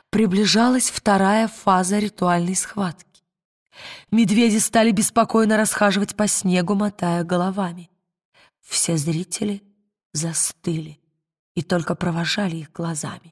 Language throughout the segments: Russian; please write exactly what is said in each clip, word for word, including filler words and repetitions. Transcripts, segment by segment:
Приближалась вторая фаза ритуальной схватки. Медведи стали беспокойно расхаживать по снегу, мотая головами. Все зрители застыли и только провожали их глазами.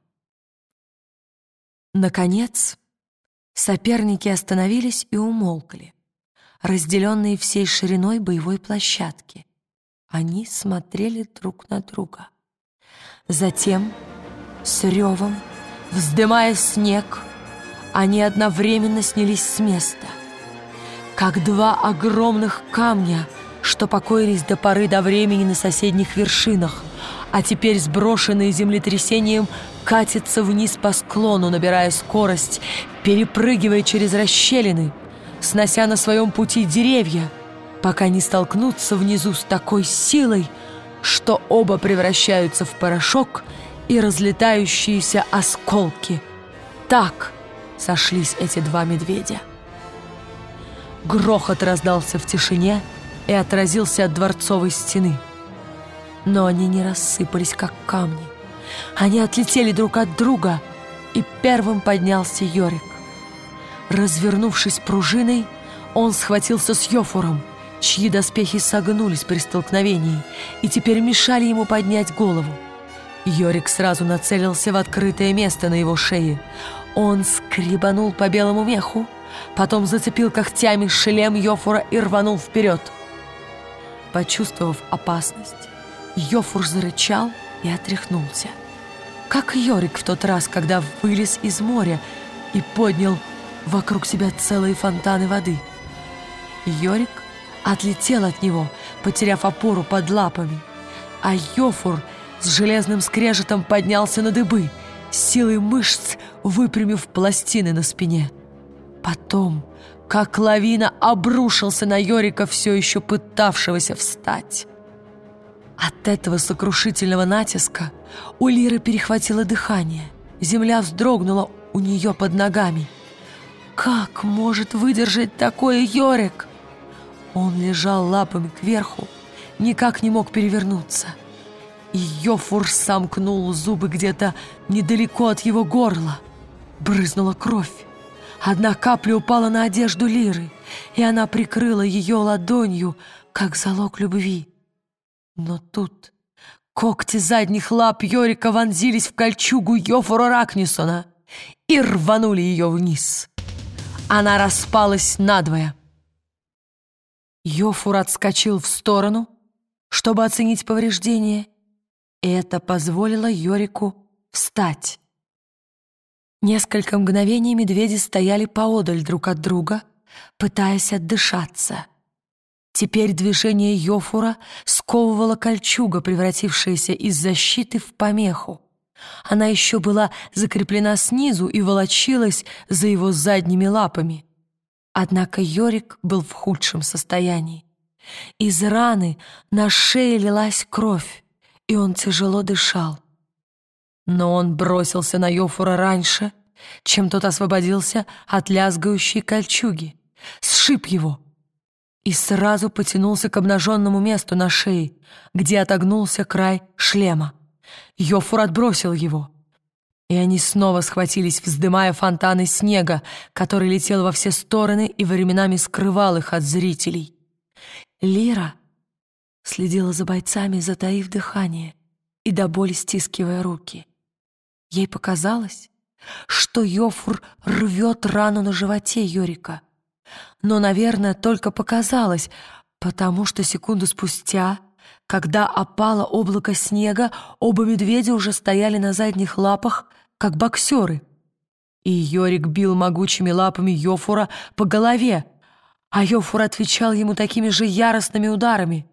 Наконец, соперники остановились и умолкли, разделенные всей шириной боевой площадки. Они смотрели друг на друга. Затем, с ревом, вздымая снег, они одновременно снялись с места, как два огромных камня, что покоились до поры до времени на соседних вершинах, а теперь, сброшенные землетрясением, катятся вниз по склону, набирая скорость, перепрыгивая через расщелины, снося на своем пути деревья, пока не столкнутся внизу с такой силой, что оба превращаются в порошок и разлетающиеся осколки. Так сошлись эти два медведя. Грохот раздался в тишине и отразился от дворцовой стены. Но они не рассыпались, как камни. Они отлетели друг от друга, и первым поднялся Йорик. Развернувшись пружиной, он схватился с Йофуром, чьи доспехи согнулись при столкновении и теперь мешали ему поднять голову. Йорик сразу нацелился в открытое место на его шее. Он скребанул по белому меху, потом зацепил когтями шлем Йофура и рванул вперед. Почувствовав опасность, Йофур зарычал и отряхнулся, как Йорик в тот раз, когда вылез из моря и поднял вокруг себя целые фонтаны воды. Йорик отлетел от него, потеряв опору под лапами, а Йофур с железным скрежетом поднялся на дыбы, силой мышц выпрямив пластины на спине. Потом, как лавина, обрушился на Йорика, все еще пытавшегося встать. От этого сокрушительного натиска у Лиры перехватило дыхание. Земля вздрогнула у нее под ногами. Как может выдержать такое Йорик? Он лежал лапами кверху, никак не мог перевернуться. И Йофур сомкнул зубы где-то недалеко от его горла. Брызнула кровь. Одна капля упала на одежду Лиры, и она прикрыла ее ладонью, как залог любви. Но тут когти задних лап Йорика вонзились в кольчугу Йофура Ракнисона и рванули ее вниз. Она распалась надвое. Йофур отскочил в сторону, чтобы оценить повреждения, и это позволило Йорику встать. Несколько мгновений медведи стояли поодаль друг от друга, пытаясь отдышаться. Теперь движение Йофура сковывала кольчуга, превратившаяся из защиты в помеху. Она еще была закреплена снизу и волочилась за его задними лапами. Однако Йорик был в худшем состоянии. Из раны на шее лилась кровь, и он тяжело дышал. Но он бросился на Йофура раньше, чем тот освободился от лязгающей кольчуги, сшиб его и сразу потянулся к обнаженному месту на шее, где отогнулся край шлема. Йофур отбросил его, и они снова схватились, вздымая фонтаны снега, который летел во все стороны и временами скрывал их от зрителей. Лира следила за бойцами, затаив дыхание и до боли стискивая руки. Ей показалось, что Йофур рвет рану на животе Йорика. Но, наверное, только показалось, потому что секунду спустя, когда опало облако снега, оба медведя уже стояли на задних лапах, как боксеры. И Йорик бил могучими лапами Йофура по голове, а Йофур отвечал ему такими же яростными ударами.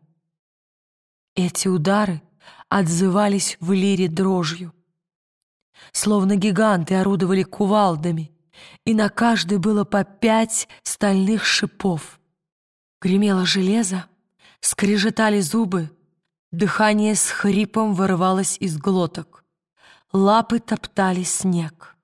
Эти удары отзывались в Лире дрожью. Словно гиганты орудовали кувалдами, и на каждой было по пять стальных шипов. Гремело железо, скрежетали зубы, дыхание с хрипом вырывалось из глоток, лапы топтали снег.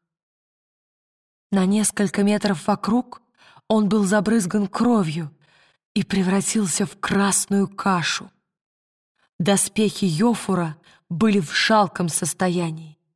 На несколько метров вокруг он был забрызган кровью и превратился в красную кашу. Доспехи Йофура были в жалком состоянии.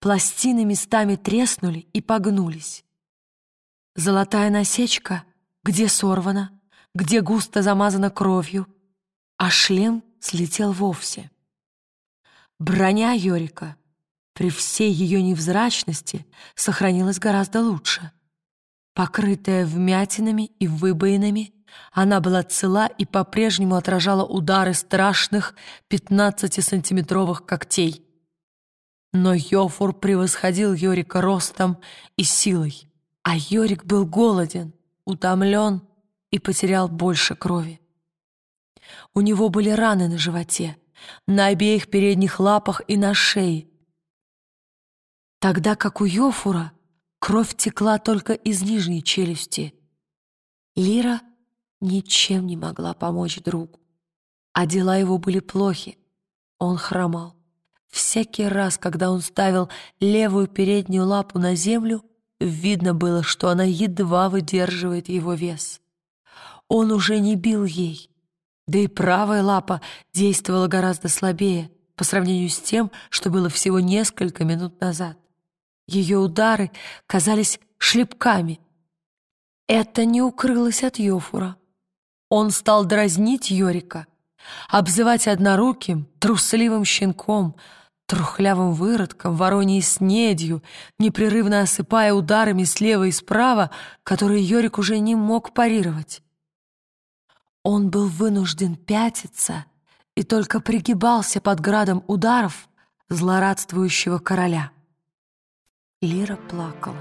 Пластины местами треснули и погнулись. Золотая насечка где сорвана, где густо замазана кровью, а шлем слетел вовсе. Броня Йорика при всей ее невзрачности сохранилась гораздо лучше. Покрытая вмятинами и выбоинами, она была цела и по-прежнему отражала удары страшных пятнадцатисантиметровых когтей. Но Йофур превосходил Йорика ростом и силой, а Йорик был голоден, утомлен и потерял больше крови. У него были раны на животе, на обеих передних лапах и на шее, тогда как у Йофура кровь текла только из нижней челюсти. Лира ничем не могла помочь другу, а дела его были плохи. Он хромал. Всякий раз, когда он ставил левую переднюю лапу на землю, видно было, что она едва выдерживает его вес. Он уже не бил ей, да и правая лапа действовала гораздо слабее по сравнению с тем, что было всего несколько минут назад. Ее удары казались шлепками. Это не укрылось от Йофура. Он стал дразнить Йорика, обзывать одноруким, трусливым щенком, трухлявым выродком, вороньей снедью, непрерывно осыпая ударами слева и справа, которые Йорик уже не мог парировать. Он был вынужден пятиться и только пригибался под градом ударов злорадствующего короля. Лира плакала.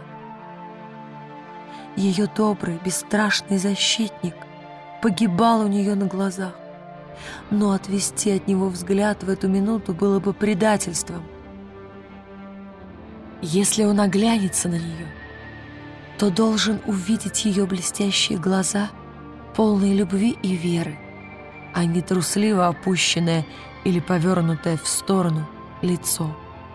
Ее добрый, бесстрашный защитник погибал у нее на глазах, но отвести от него взгляд в эту минуту было бы предательством. Если он оглянется на нее, то должен увидеть ее блестящие глаза, полные любви и веры, а не трусливо опущенное или повернутое в сторону лицо.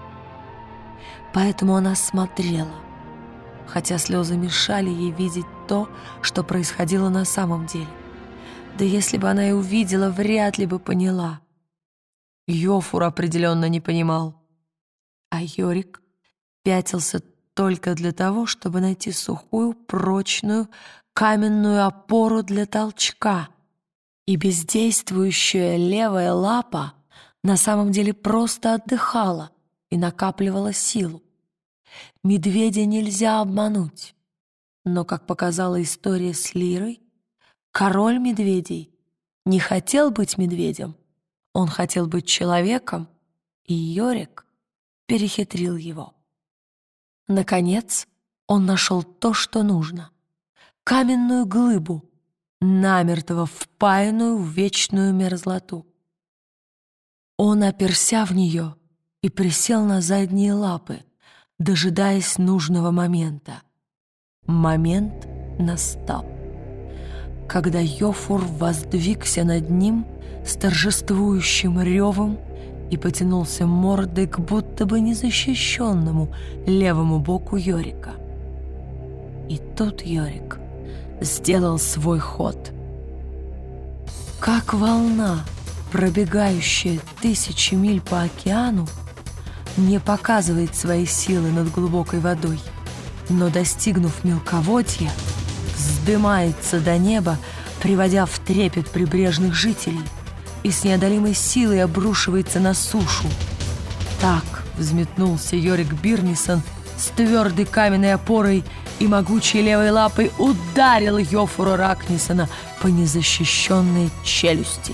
Поэтому она смотрела, хотя слезы мешали ей видеть то, что происходило на самом деле. Да если бы она и увидела, вряд ли бы поняла. Йофур определенно не понимал, а Йорик пятился только для того, чтобы найти сухую, прочную, каменную опору для толчка. И бездействующая левая лапа на самом деле просто отдыхала и накапливала силу. Медведя нельзя обмануть. Но, как показала история с Лирой, король медведей не хотел быть медведем, он хотел быть человеком, и Йорик перехитрил его. Наконец, он нашел то, что нужно — каменную глыбу, намертво впаянную в вечную мерзлоту. Он оперся в нее и присел на задние лапы, дожидаясь нужного момента. Момент настал, когда Йофур воздвигся над ним с торжествующим ревом и потянулся мордой к будто бы незащищенному левому боку Йорика. И тут Йорик сделал свой ход. Как волна, пробегающая тысячи миль по океану, не показывает свои силы над глубокой водой, но, достигнув мелководья, вздымается до неба, приводя в трепет прибрежных жителей, и с неодолимой силой обрушивается на сушу. Так взметнулся Йорик Бирнисон с твердой каменной опорой и могучей левой лапой ударил Йофура Ракнисона по незащищенной челюсти.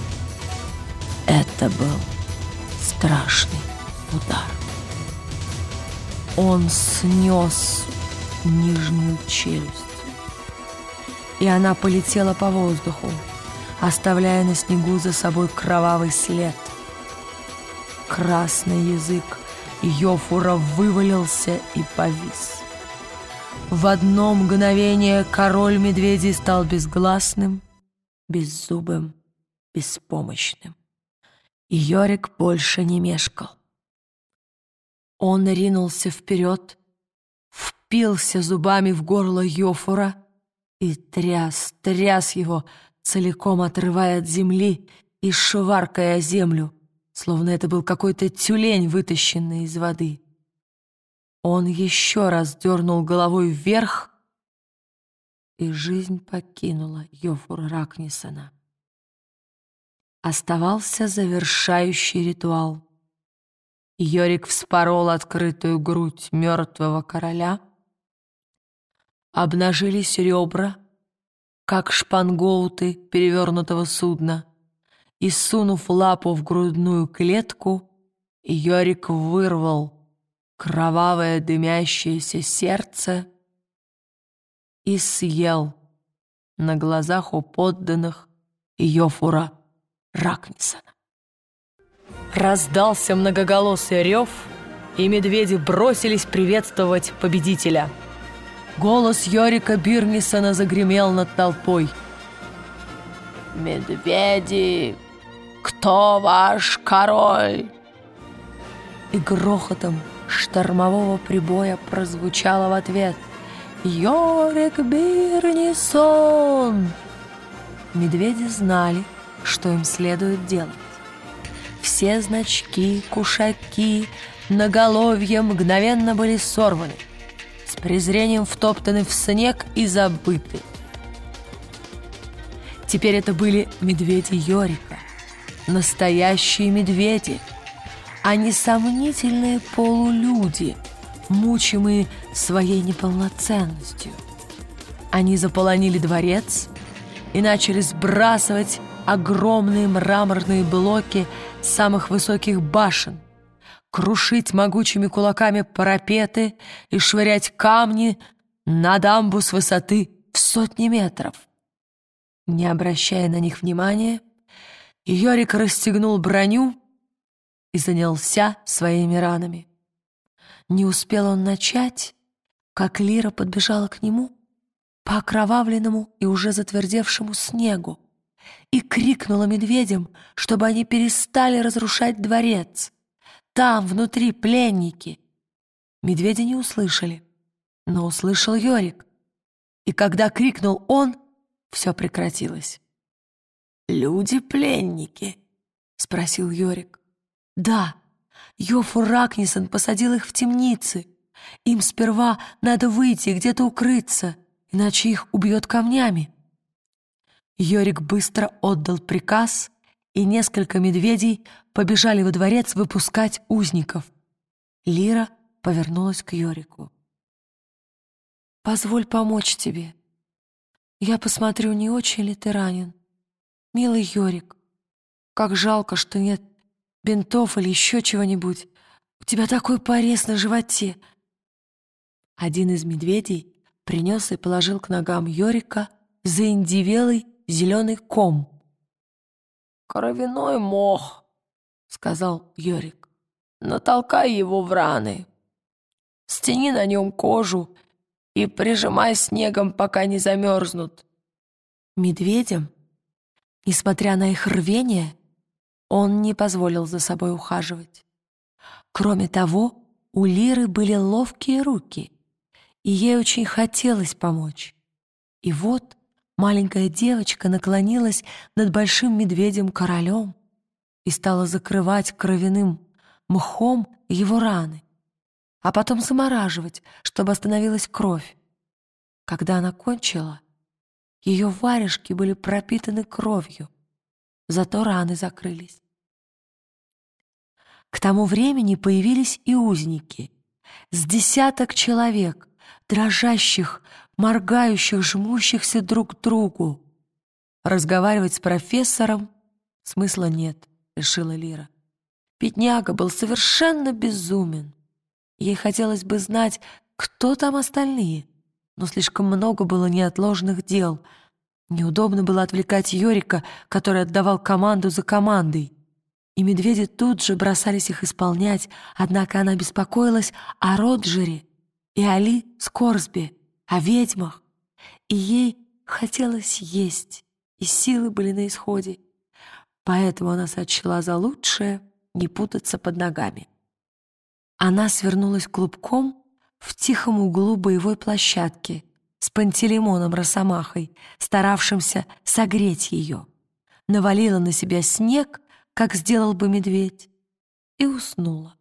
Это был страшный удар. Он снес нижнюю челюсть, и она полетела по воздуху, оставляя на снегу за собой кровавый след. Красный язык Йофура вывалился и повис. В одно мгновение король медведей стал безгласным, беззубым, беспомощным. И Йорик больше не мешкал. Он ринулся вперед, впился зубами в горло Йофура и тряс, тряс его, целиком отрывая от земли и шваркая о землю, словно это был какой-то тюлень, вытащенный из воды. Он еще раз дернул головой вверх, и жизнь покинула Йофура Ракнисона. Оставался завершающий ритуал. Йорик вспорол открытую грудь мертвого короля. Обнажились ребра, как шпангоуты перевернутого судна, и, сунув лапу в грудную клетку, Йорик вырвал кровавое дымящееся сердце и съел на глазах у подданных Йофура Ракнисона. Раздался многоголосый рев, и медведи бросились приветствовать победителя. Голос Йорика Бирнисона загремел над толпой. «Медведи, кто ваш король?» И грохотом штормового прибоя прозвучало в ответ: «Йорик Бирнисон!» Медведи знали, что им следует делать. Все значки, кушаки, наголовья мгновенно были сорваны, с презрением втоптаны в снег и забыты. Теперь это были медведи Йорика, настоящие медведи, а не сомнительные полулюди, мучимые своей неполноценностью. Они заполонили дворец и начали сбрасывать огромные мраморные блоки самых высоких башен, крушить могучими кулаками парапеты и швырять камни на дамбу с высоты в сотни метров. Не обращая на них внимания, Йорик расстегнул броню и занялся своими ранами. Не успел он начать, как Лира подбежала к нему по окровавленному и уже затвердевшему снегу и крикнула медведям, чтобы они перестали разрушать дворец. Там, внутри, пленники. Медведи не услышали, но услышал Йорик. И когда крикнул он, все прекратилось. «Люди-пленники?» — спросил Йорик. «Да, Йофур Ракнисон посадил их в темницы. Им сперва надо выйти и где-то укрыться, иначе их убьет камнями». Йорик быстро отдал приказ, и несколько медведей побежали во дворец выпускать узников. Лира повернулась к Йорику. «Позволь помочь тебе. Я посмотрю, не очень ли ты ранен. Милый Йорик, как жалко, что нет бинтов или еще чего-нибудь. У тебя такой порез на животе». Один из медведей принес и положил к ногам Йорика заиндевелый зеленый ком. «Кровяной мох», — сказал Йорик. «Натолкай его в раны. Стяни на нем кожу и прижимай снегом, пока не замерзнут». Медведям, несмотря на их рвение, он не позволил за собой ухаживать. Кроме того, у Лиры были ловкие руки, и ей очень хотелось помочь. И вот маленькая девочка наклонилась над большим медведем-королем и стала закрывать кровяным мхом его раны, а потом замораживать, чтобы остановилась кровь. Когда она кончила, ее варежки были пропитаны кровью, зато раны закрылись. К тому времени появились и узники, с десяток человек, дрожащих, моргающих, жмущихся друг к другу. Разговаривать с профессором смысла нет, решила Лира. Бедняга был совершенно безумен. Ей хотелось бы знать, кто там остальные, но слишком много было неотложных дел. Неудобно было отвлекать Йорика, который отдавал команду за командой. И медведи тут же бросались их исполнять, однако она беспокоилась о Роджере и Али Скорсби, о ведьмах, и ей хотелось есть, и силы были на исходе. Поэтому она сочла за лучшее не путаться под ногами. Она свернулась клубком в тихом углу боевой площадки с Пантелеймоном Росомахой, старавшимся согреть ее, навалила на себя снег, как сделал бы медведь, и уснула.